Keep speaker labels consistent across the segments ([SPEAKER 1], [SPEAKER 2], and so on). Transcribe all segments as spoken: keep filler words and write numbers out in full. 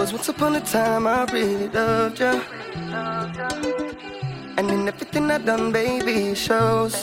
[SPEAKER 1] was once upon a time I really loved you, and in everything I've done, baby, it shows.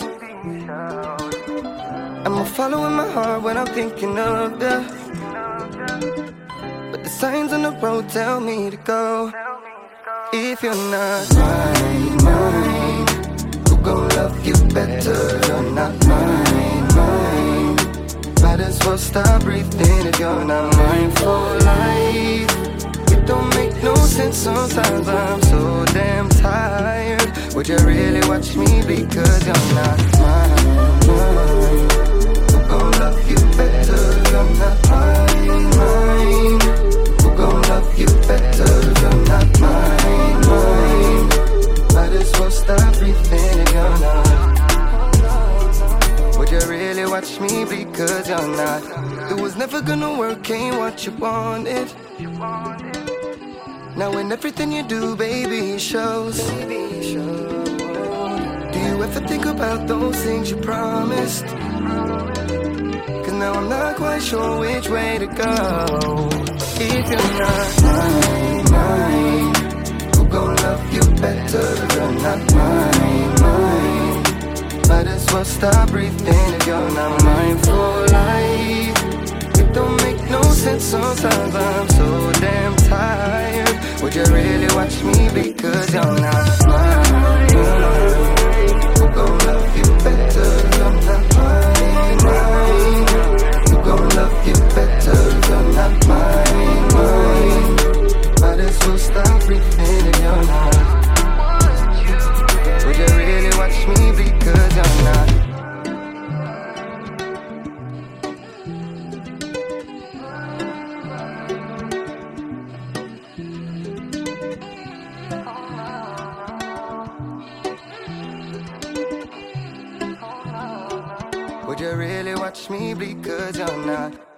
[SPEAKER 1] I'm following my heart when I'm thinking of you, but the signs on the road tell me to go. If you're not mine, mine, who gon' love you better? You're not mine, mine. Might as well stop breathing if you're not mine for life. It don't make no sense sometimes, I'm so damn tired. Would you really watch me because you're not mine, mine? Who gon' love you better? You're not mine, mine. Who gon' love you better? You're not mine, mine. Might as well stop breathing if you're not. Would you really watch me because you're not? It was never gonna work, ain't what you wanted. Now in everything you do, baby, it shows. Do you ever think about those things you promised? Cause now I'm not quite sure which way to go. If you're not mine, mine, who gon' love you better? You're not mine, mine. Might as well stop breathing if you're not mine for life. It don't make no sense sometimes, I'm so damn tired. Would you really watch me because you're not mine, mine? Who gon' love you better? You're not mine, mine. Who gon' love you better? You're not mine, mine. Might as well stop breathing if you're not. Would you really watch me because you're not? Would you really watch me because you're not?